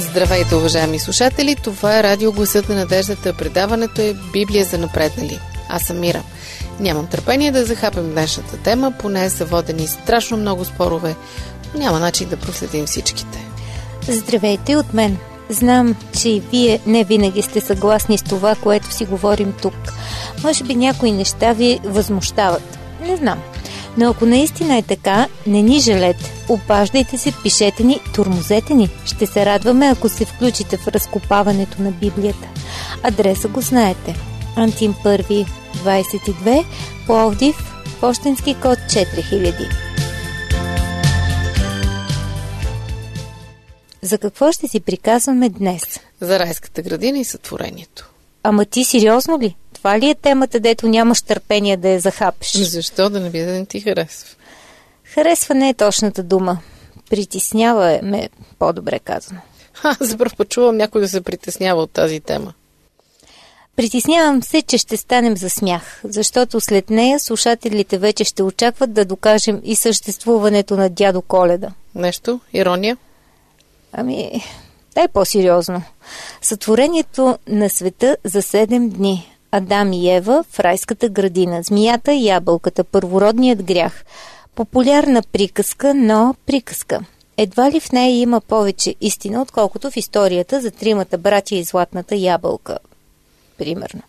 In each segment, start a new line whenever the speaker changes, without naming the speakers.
Здравейте, уважаеми слушатели! Това е радио Гласът на надеждата. Предаването е Библия за напреднали. Аз съм Мира. Нямам търпение да захапем днешната тема, поне са водени страшно много спорове. Няма начин да проследим всичките.
Здравейте от мен. Знам, че и вие не винаги сте съгласни с това, което си говорим тук. Може би някои неща ви възмущават. Не знам. Но ако наистина е така, не ни жалете. Обаждайте се, пишете ни, тормозете ни. Ще се радваме, ако се включите в разкопаването на Библията. Адреса го знаете. Антим 1, 22, Пловдив, пощенски код 4000. За какво ще си приказваме днес?
За райската градина и сътворението.
Ама ти сериозно ли? Това ли е темата, дето нямаш търпение да я захапеш?
Защо да не ти харесва?
Харесва не е точната дума. Притеснява ме, по-добре казано.
За първ път чувам някой да се притеснява от тази тема.
Притеснявам се, че ще станем за смях, защото след нея слушателите вече ще очакват да докажем и съществуването на дядо Коледа.
Нещо? Ирония?
Ами, дай по-сериозно. Сътворението на света за 7 дни. Адам и Ева в райската градина. Змията и ябълката. Първородният грях. Популярна приказка, но приказка. Едва ли в нея има повече истина, отколкото в историята за тримата братя и златната ябълка. Примерно.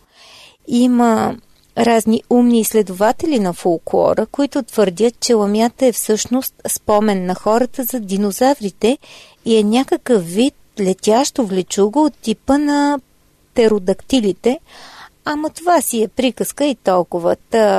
Има разни умни изследователи на фолклора, които твърдят, че ламята е всъщност спомен на хората за динозаврите и е някакъв вид летящо влечуго от типа на птеродактилите, ама това си е приказка и толкова.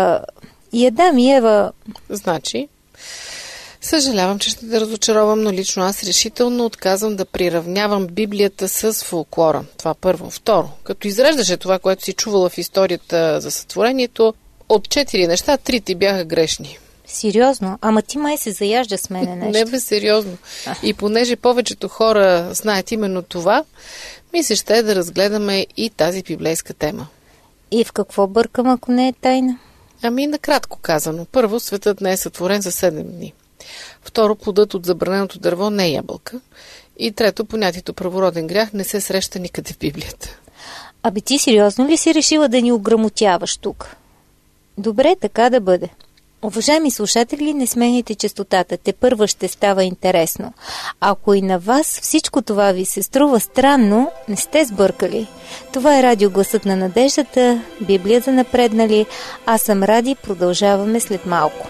И Адам и Ева...
Значи, съжалявам, че ще те разочаровам, но лично аз решително отказвам да приравнявам Библията с фолклора. Това първо. Второ, като изреждаше това, което си чувала в историята за сътворението, от 4 неща, 3 ти бяха грешни.
Сериозно? Ама ти май се заяжда с мене нещо.
Не бе, сериозно. И понеже повечето хора знаят именно това, ми се ще е да разгледаме и тази библейска тема.
И в какво бъркам, ако не е тайна?
Ами, накратко казано. Първо, светът не е сътворен за 7 дни. Второ, плодът от забраненото дърво не е ябълка. И трето, понятието първороден грях не се среща никъде в Библията.
Аби ти сериозно ли си решила да ни ограмотяваш тук? Добре, така да бъде. Уважаеми слушатели, не сменяйте честотата, тепърва ще става интересно. Ако и на вас всичко това ви се струва странно, не сте сбъркали. Това е радио Гласът на надеждата, Библия за напреднали. Аз съм Ради, продължаваме след малко.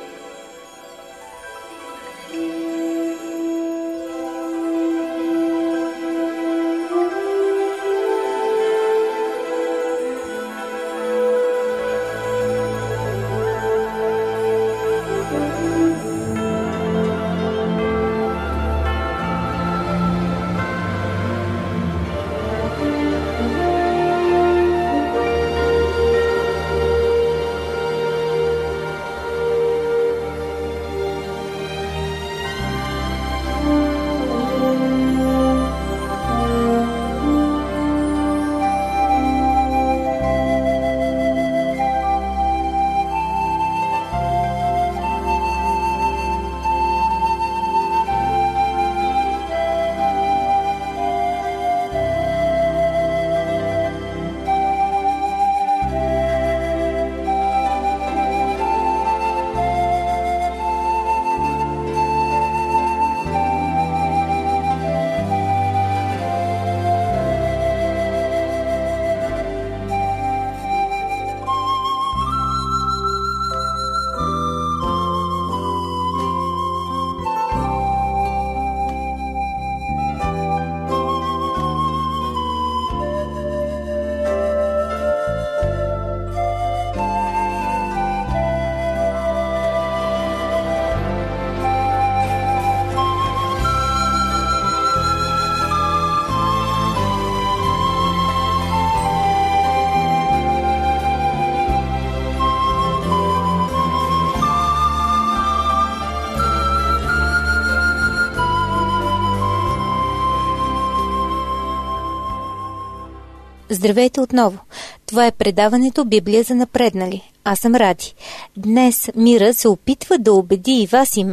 Здравейте отново! Това е предаването Библия за напреднали. Аз съм Ради. Днес Мира се опитва да убеди и вас и мен,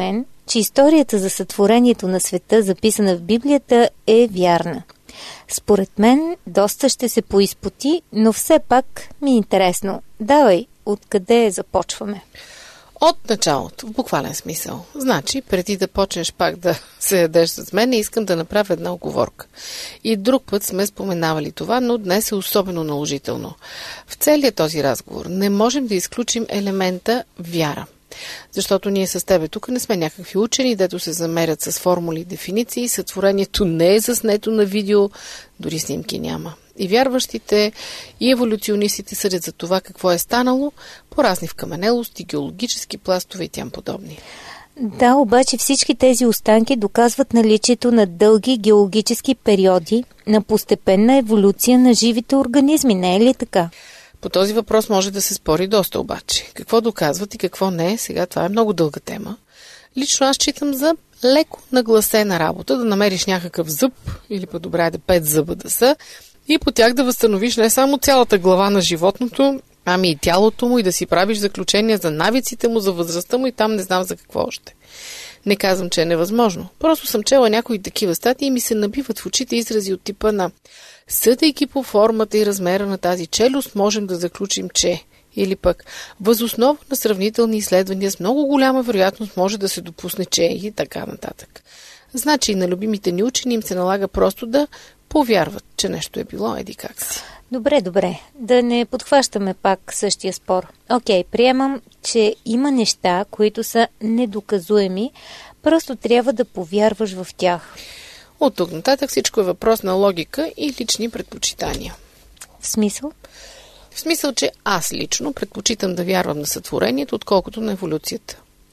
че историята за сътворението на света, записана в Библията, е вярна. Според мен, доста ще се поизпоти, но все пак ми е интересно. Давай, откъде започваме?
От началото, в буквален смисъл. Значи, преди да почнеш пак да се ядеш с мен, искам да направя една оговорка. И друг път сме споменавали това, но днес е особено наложително. В целия този разговор не можем да изключим елемента вяра. Защото ние с тебе тук не сме някакви учени, дето се замерят с формули и дефиниции, сътворението не е заснето на видео, дори снимки няма. И вярващите, и еволюционистите съдят за това какво е станало по разни вкаменелости, геологически пластове и тям подобни.
Да, обаче всички тези останки доказват наличието на дълги геологически периоди на постепенна еволюция на живите организми, не е ли така?
По този въпрос може да се спори доста обаче. Какво доказват и какво не, сега това е много дълга тема. Лично аз считам за леко нагласена работа да намериш някакъв зъб, или по-добре да 5 зъба да са, и по тях да възстановиш не само цялата глава на животното, ами и тялото му, и да си правиш заключения за навиците му, за възрастта му и там не знам за какво още. Не казвам, че е невъзможно. Просто съм чела някои такива статии и ми се набиват в очите изрази от типа на съдейки по формата и размера на тази челюст, можем да заключим, че... Или пък, въз основа на сравнителни изследвания с много голяма вероятност може да се допусне, че и така нататък. Значи и на любимите ни учени им се налага просто да повярват, че нещо е било еди как си.
Добре. Да не подхващаме пак същия спор. Окей, приемам, че има неща, които са недоказуеми, просто трябва да повярваш в тях.
От тук нататък всичко е въпрос на логика и лични предпочитания.
В смисъл?
В смисъл, че аз лично предпочитам да вярвам на сътворението, отколкото на еволюцията.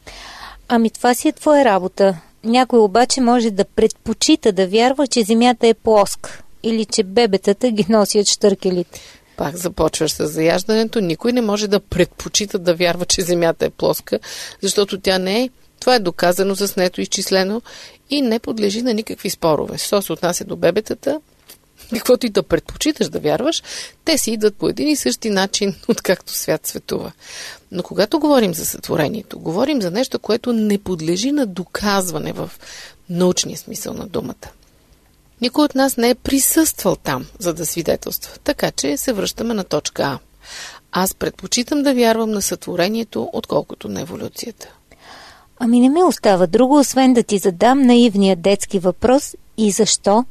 Ами това си е твоя работа. Някой обаче може да предпочита да вярва, че Земята е плоска или че бебетата ги носят щъркелите.
Пак започваш с заяждането. Никой не може да предпочита да вярва, че Земята е плоска, защото тя не е. Това е доказано, заснето, изчислено и не подлежи на никакви спорове. Що се отнася до бебетата, каквото и да предпочиташ да вярваш, те си идват по един и същи начин, откакто свят светува. Но когато говорим за сътворението, говорим за нещо, което не подлежи на доказване в научния смисъл на думата. Никой от нас не е присъствал там, за да свидетелства. Така че се връщаме на точка А. Аз предпочитам да вярвам на сътворението, отколкото на еволюцията.
Ами не ми остава друго, освен да ти задам наивния детски въпрос и защо?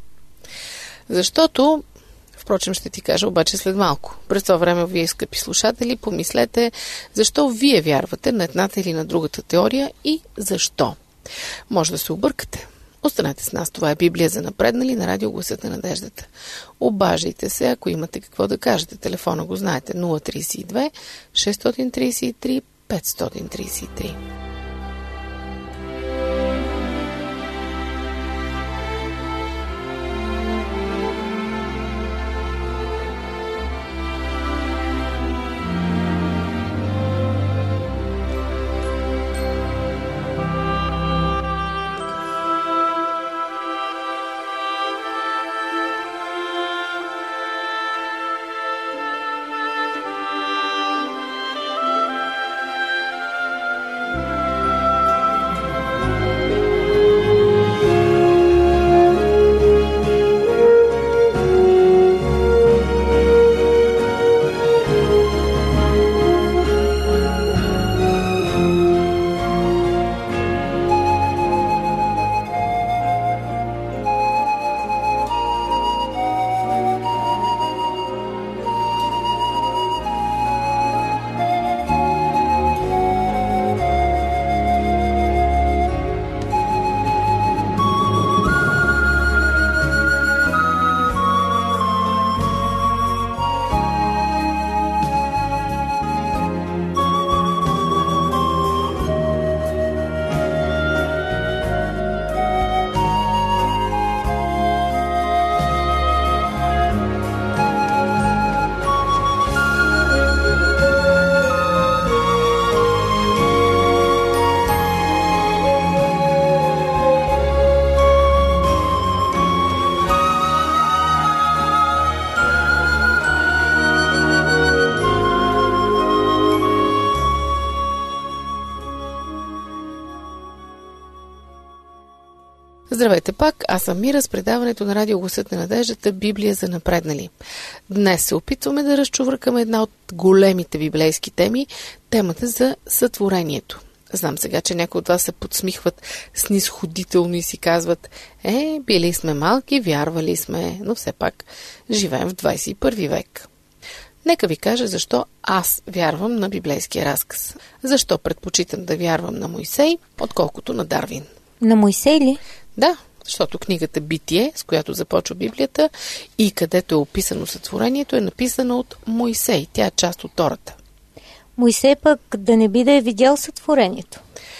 Защото, впрочем ще ти кажа обаче след малко. През това време вие, скъпи слушатели, помислете защо вие вярвате на едната или на другата теория и защо. Може да се объркате. Останете с нас. Това е Библия за напреднали на радио Гласът на надеждата. Обаждайте се, ако имате какво да кажете. Телефона го знаете 032 633 533. Здравейте пак, аз съм Мира с предаването на Радио Гласът на надеждата Библия за напреднали. Днес се опитваме да разчувркаме една от големите библейски теми, темата за сътворението. Знам сега, че някои от вас се подсмихват снизходително и си казват: били сме малки, вярвали сме, но все пак живеем в 21 век. Нека ви кажа защо аз вярвам на библейския разказ. Защо предпочитам да вярвам на Мойсей, отколкото на Дарвин.
На Мойсей ли?
Да, защото книгата Битие, с която започва Библията и където е описано сътворението, е написана от Мойсей. Тя е част от Тората.
Мойсей пък да не би да е видял сътворението.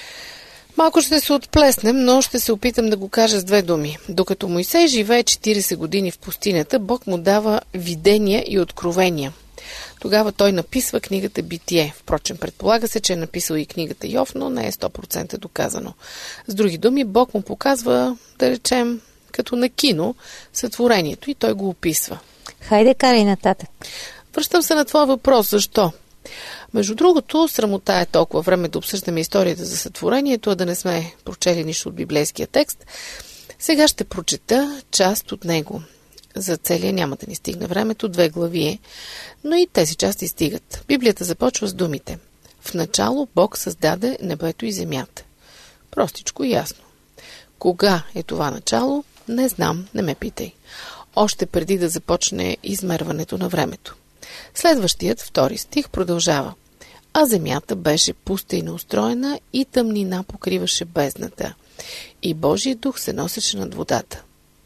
Малко ще се отплеснем, но ще се опитам да го кажа с две думи. Докато Мойсей живее 40 години в пустинята, Бог му дава видения и откровения. Тогава той написва книгата Битие. Впрочем, предполага се, че е написал и книгата Йов, но не е 100% доказано. С други думи, Бог му показва, да речем, като на кино, сътворението и той го описва.
Хайде, карай нататък.
Връщам се на твоя въпрос. Защо? Между другото, срамота е толкова време да обсъждаме историята за сътворението, а да не сме прочели нищо от библейския текст. Сега ще прочета част от него. За целия няма да ни стигне времето, 2 глави е, но и тези части стигат. Библията започва с думите: в начало Бог създаде небето и земята. Простичко и ясно. Кога е това начало? Не знам, не ме питай. Още преди да започне измерването на времето. Следващият, 2 стих, продължава: а земята беше пуста и неустроена и тъмнина покриваше бездната. И Божият дух се носеше над водата.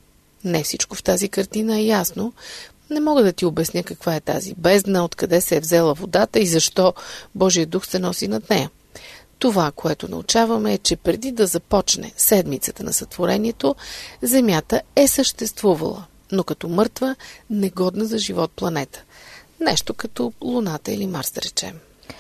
Не всичко в тази картина е ясно. Не мога да ти обясня каква е тази бездна, откъде се е взела водата и защо Божият дух се носи над нея. Това, което научаваме, е, че преди да започне седмицата на сътворението, земята е съществувала, но като мъртва, негодна за живот планета. Нещо като Луната или Марс, да речем.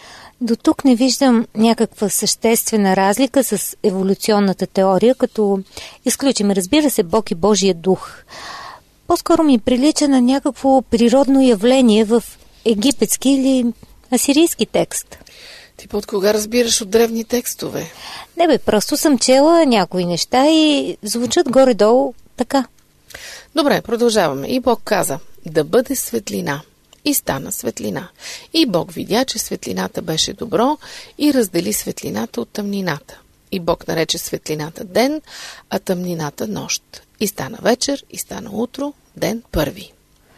До тук не виждам някаква съществена разлика с еволюционната теория, като изключим, разбира се, Бог и Божия дух. По-скоро ми прилича на някакво природно явление в египетски или асирийски текст.
Ти от кога разбираш от древни текстове?
Не бе, просто съм чела някои неща и звучат горе-долу така.
Добре, продължаваме. И Бог каза: да бъде светлина. И стана светлина. И Бог видя, че светлината беше добро и раздели светлината от тъмнината. И Бог нарече светлината ден, а тъмнината нощ. И стана вечер, и стана утро, ден първи.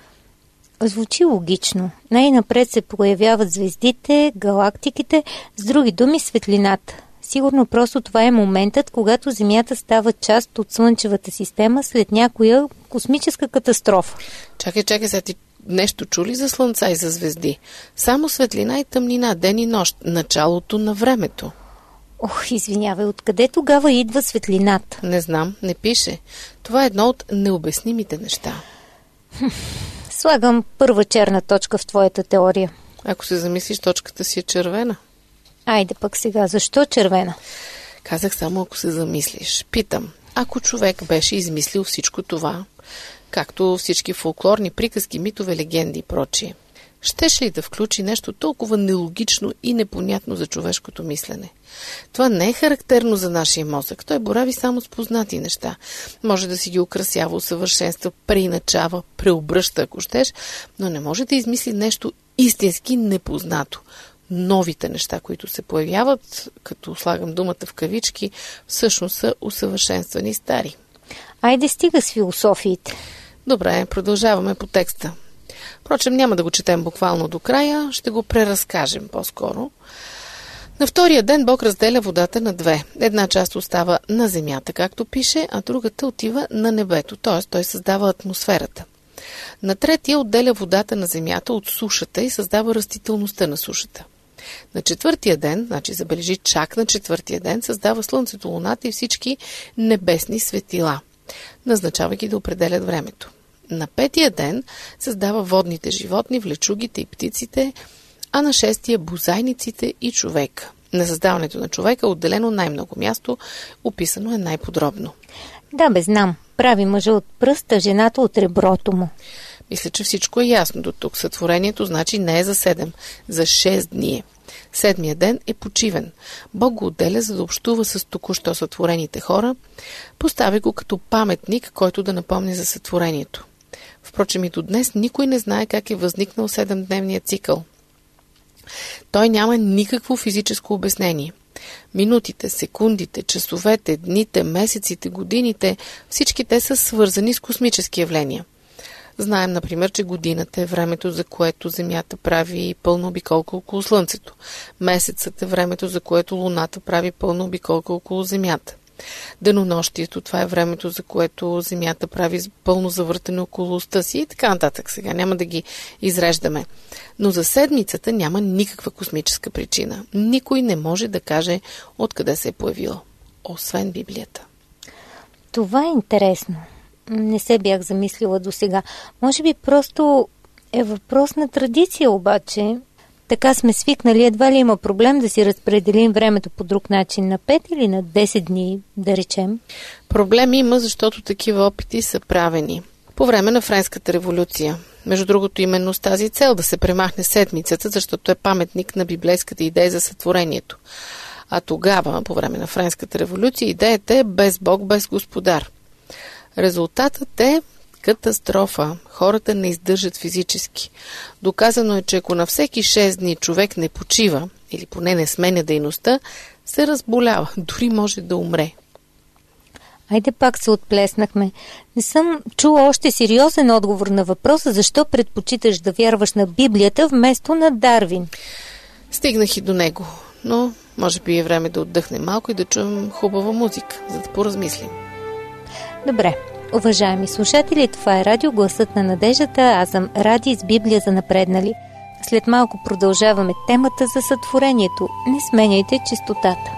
Звучи логично. Най-напред се появяват звездите, галактиките, с други думи светлината. Сигурно просто това е моментът, когато Земята става част от Слънчевата система след някоя космическа катастрофа.
Чакай, сега ти нещо чули за слънца и за звезди? Само светлина и тъмнина, ден и нощ, началото на времето.
Ох, извинявай, откъде тогава идва светлината?
Не знам, не пише. Това е едно от необяснимите неща.
Слагам първа черна точка в твоята теория.
Ако се замислиш, точката си е червена.
Айде пък сега, защо червена?
Казах само ако се замислиш. Питам, ако човек беше измислил всичко това, както всички фолклорни приказки, митове, легенди и прочие, щеше ли да включи нещо толкова нелогично и непонятно за човешкото мислене? Това не е характерно за нашия мозък. Той борави само с познати неща. Може да си ги украсява, усъвършенства, преиначава, преобръща, ако щеш, но не може да измисли нещо истински непознато. Новите неща, които се появяват, като слагам думата в кавички, всъщност са усъвършенствани стари.
Айде стига с философиите.
Добре, продължаваме по текста. Впрочем, няма да го четем буквално до края, ще го преразкажем по-скоро. На втория ден Бог разделя водата на 2. Една част остава на земята, както пише, а другата отива на небето, т.е. той създава атмосферата. На третия отделя водата на земята от сушата и създава растителността на сушата. На 4-тия ден, значи забележи, чак на 4-тия ден, създава слънцето, луната и всички небесни светила, назначавайки да определят времето. На 5-тия ден създава водните животни, влечугите и птиците, а на 6-тия бозайниците и човека. На създаването на човека е отделено най-много място, описано е най-подробно.
Да, бе, знам. Прави мъжа от пръста, жената от реброто му.
Мисля, че всичко е ясно до тук. Сътворението значи не е за 7, за 6 дни. Седмия ден е почивен. Бог го отделя, за да общува с току-що сътворените хора. Поставя го като паметник, който да напомни за сътворението. Впрочем, и до днес никой не знае как е възникнал 7-дневният цикъл. Той няма никакво физическо обяснение. Минутите, секундите, часовете, дните, месеците, годините, всички те са свързани с космически явления. Знаем, например, че годината е времето, за което Земята прави пълна обиколка около Слънцето. Месецът е времето, за което Луната прави пълна обиколка около Земята. Денонощието, това е времето, за което Земята прави пълно завъртане около оста си и така нататък. Сега няма да ги изреждаме. Но за седмицата няма никаква космическа причина. Никой не може да каже откъде се е появила, освен Библията.
Това е интересно. Не се бях замислила досега. Може би просто е въпрос на традиция, обаче. Така сме свикнали, едва ли има проблем да си разпределим времето по друг начин, на 5 или на 10 дни, да речем?
Проблем има, защото такива опити са правени по време на Френската революция. Между другото, именно с тази цел да се премахне седмицата, защото е паметник на библейската идея за сътворението. А тогава, по време на Френската революция, идеята е без Бог, без Господар. Резултатът е катастрофа. Хората не издържат физически. Доказано е, че ако на всеки 6 дни човек не почива, или поне не сменя дейността, се разболява. Дори може да умре.
Айде пак се отплеснахме. Не съм чула още сериозен отговор на въпроса, защо предпочиташ да вярваш на Библията вместо на Дарвин.
Стигнах и до него, но може би е време да отдъхнем малко и да чуем хубава музика, за да поразмислим.
Добре. Уважаеми слушатели, това е радио Гласът на надеждата. Аз съм Ради с Библия за напреднали. След малко продължаваме темата за сътворението. Не сменяйте честотата.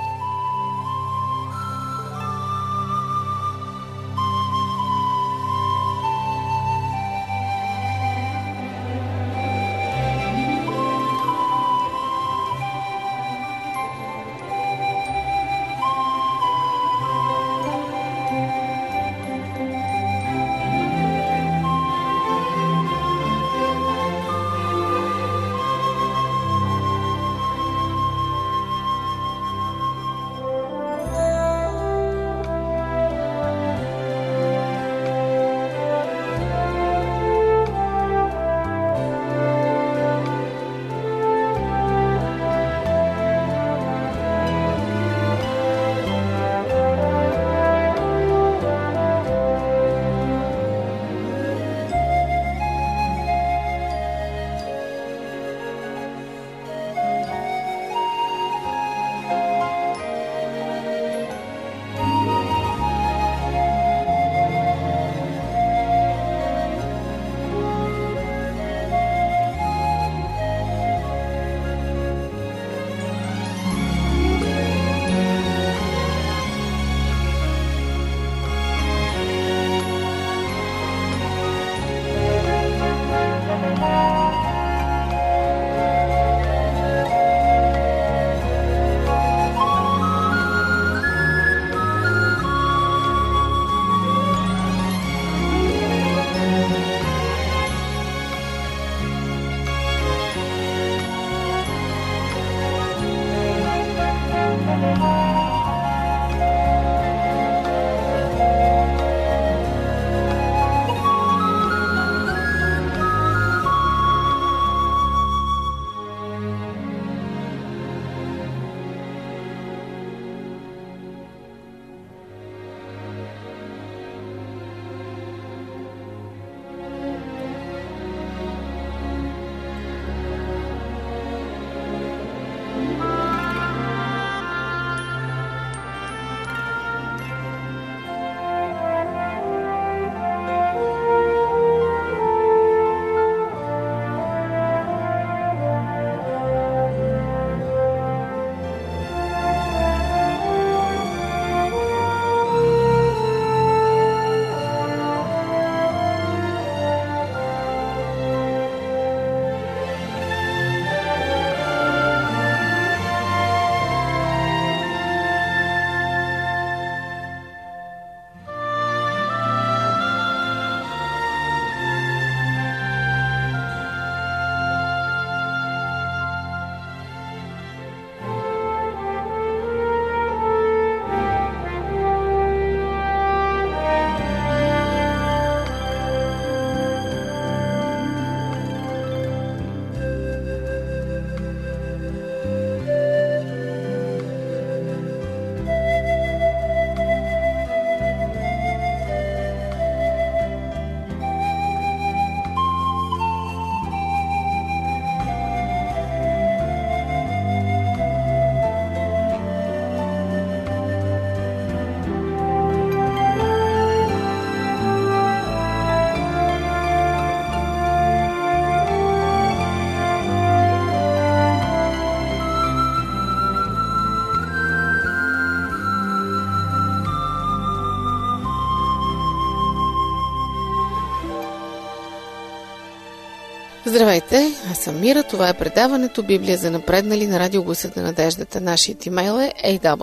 Здравейте, аз съм Мира, това е предаването Библия за напреднали на Радио Гласът на надеждата. Нашият имейл е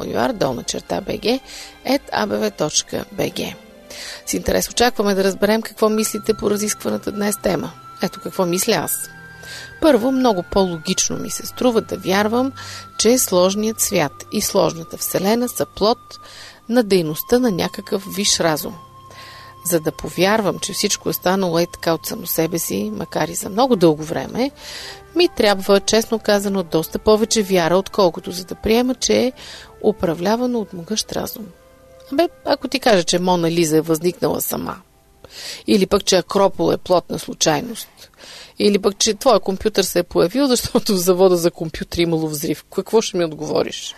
awr@abv.bg. С интерес очакваме да разберем какво мислите по разискваната днес тема. Ето какво мисля аз. Първо, много по-логично ми се струва да вярвам, че сложният свят и сложната вселена са плод на дейността на някакъв висш разум. За да повярвам, че всичко е станало така от само себе си, макар и за много дълго време, ми трябва, честно казано, доста повече вяра, отколкото за да приема, че е управлявано от могъщ разум. Ако ти кажа, че Мона Лиза е възникнала сама, или пък, че Акропол е плод на случайност, или пък, че твой компютър се е появил, защото в завода за компютри имало взрив, какво ще ми отговориш?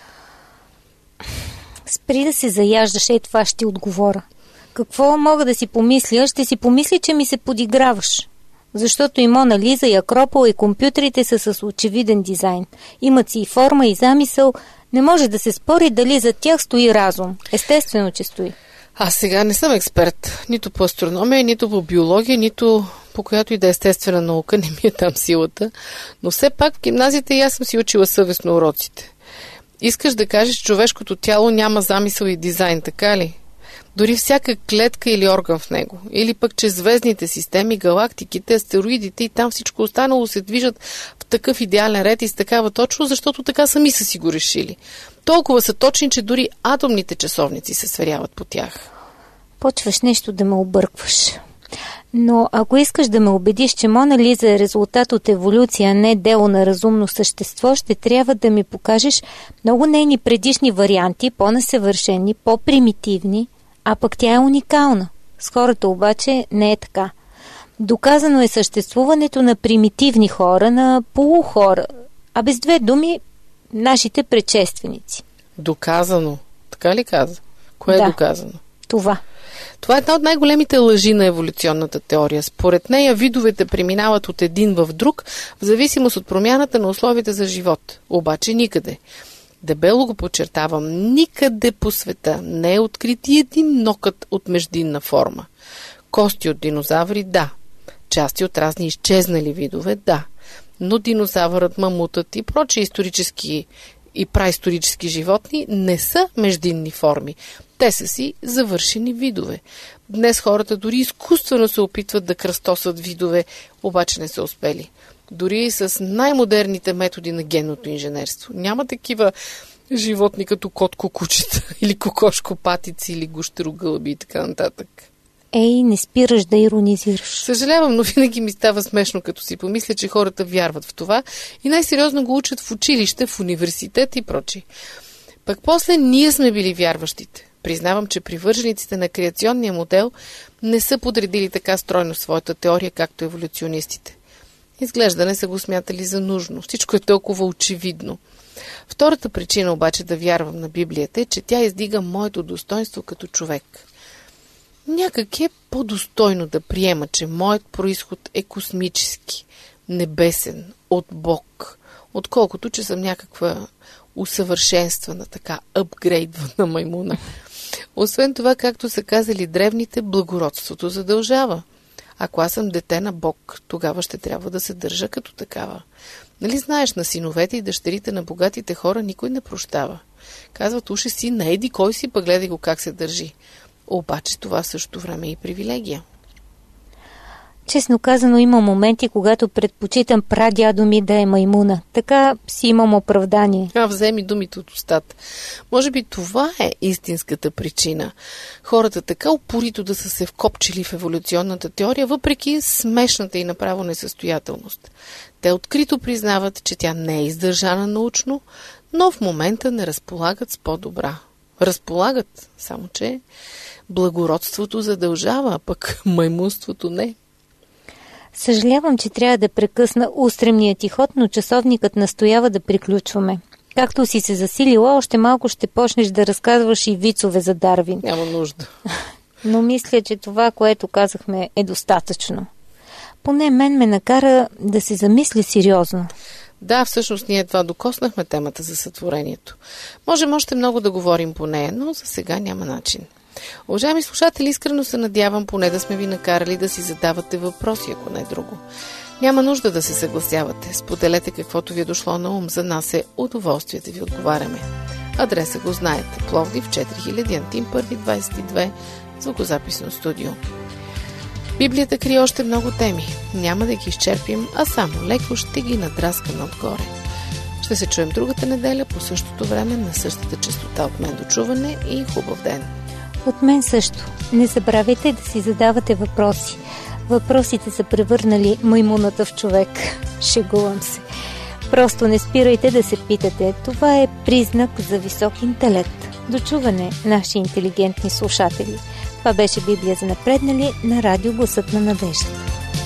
Спри да се заяждаш, това ще отговоря. Какво мога да си помисля? Ще си помисли, че ми се подиграваш. Защото и Мона Лиза, и Акропол, и компютрите са с очевиден дизайн. Имат си и форма, и замисъл. Не може да се спори дали за тях стои разум. Естествено, че стои.
Аз сега не съм експерт. Нито по астрономия, нито по биология, нито по която и да е естествена наука. Не ми е там силата. Но все пак в гимназията и аз съм си учила съвестно уроците. Искаш да кажеш, че човешкото тяло няма замисъл и дизайн, така ли? Дори всяка клетка или орган в него. Или пък, че звездните системи, галактиките, астероидите и там всичко останало се движат в такъв идеален ред и с такава точно, защото така сами са си го решили. Толкова са точни, че дори атомните часовници се сверяват по тях.
Почваш нещо да ме объркваш. Но ако искаш да ме убедиш, че Мона Лиза е резултат от еволюция, а не дело на разумно същество, ще трябва да ми покажеш много нейни предишни варианти, по-несъвършени, по-примитивни, а пък тя е уникална. С хората обаче не е така. Доказано е съществуването на примитивни хора, на полухора, а без две думи нашите предшественици.
Доказано? Така ли каза? Кое е доказано?
Това
е една от най-големите лъжи на еволюционната теория. Според нея видовете преминават от един в друг, в зависимост от промяната на условията за живот. Обаче никъде. Дебело го подчертавам, никъде по света не е открит и един нокът от междинна форма. Кости от динозаври – да. Части от разни изчезнали видове – да. Но динозавърът, мамутът и прочие исторически и праисторически животни не са междинни форми. Те са си завършени видове. Днес хората дори изкуствено се опитват да кръстосат видове, обаче не са успели. Дори и с най-модерните методи на генното инженерство. Няма такива животни като кот-кукучета или кокошко-патици или гущерогълъби и така нататък.
Не спираш да иронизираш.
Съжалявам, но винаги ми става смешно, като си помисля, че хората вярват в това и най-сериозно го учат в училище, в университет и прочие. Пък после ние сме били вярващите. Признавам, че привържениците на креационния модел не са подредили така стройно своята теория, както еволюционистите. Изглежда не са го смятали за нужно. Всичко е толкова очевидно. Втората причина обаче да вярвам на Библията е, че тя издига моето достоинство като човек. Някак е по-достойно да приема, че моят произход е космически, небесен, от Бог, отколкото, че съм някаква усъвършенствана, така апгрейдвана маймуна. Освен това, както са казали древните, благородството задължава. Ако аз съм дете на Бог, тогава ще трябва да се държа като такава. Нали знаеш, на синовете и дъщерите на богатите хора никой не прощава. Казват, уши си, не еди кой си, пък гледай го как се държи. Обаче това в същото време е и привилегия.
Честно казано, има моменти, когато предпочитам прадядо ми да е маймуна. Така си имам оправдание.
Вземи думите от устата. Може би това е истинската причина. Хората така упорито да са се вкопчили в еволюционната теория, въпреки смешната и направо несъстоятелност. Те открито признават, че тя не е издържана научно, но в момента не разполагат с по-добра. Разполагат, само че благородството задължава, а пък маймунството не.
Съжалявам, че трябва да прекъсна устремния ти ход, но часовникът настоява да приключваме. Както си се засилила, още малко ще почнеш да разказваш и вицове за Дарвин.
Няма нужда.
Но мисля, че това, което казахме, е достатъчно. Поне мен ме накара да се замисля сериозно.
Да, всъщност ние едва докоснахме темата за сътворението. Можем още много да говорим по нея, но за сега няма начин. Уважаеми слушатели, искрено се надявам поне да сме ви накарали да си задавате въпроси, ако не друго. Няма нужда да се съгласявате. Споделете каквото ви е дошло на ум. За нас е удоволствие да ви отговаряме. Адреса го знаете. Пловдив 4000, Антим 1, 22, звукозаписно студио. Библията крие още много теми. Няма да ги изчерпим, а само леко ще ги надраскаме отгоре. Ще се чуем другата неделя по същото време на същата честота. От мен до чуване и хубав ден.
От мен също. Не забравяйте да си задавате въпроси. Въпросите са превърнали маймуната в човек. Шегувам се. Просто не спирайте да се питате. Това е признак за висок интелект. До чуване, наши интелигентни слушатели. Това беше Библия за напреднали на радио Гласът на надеждата.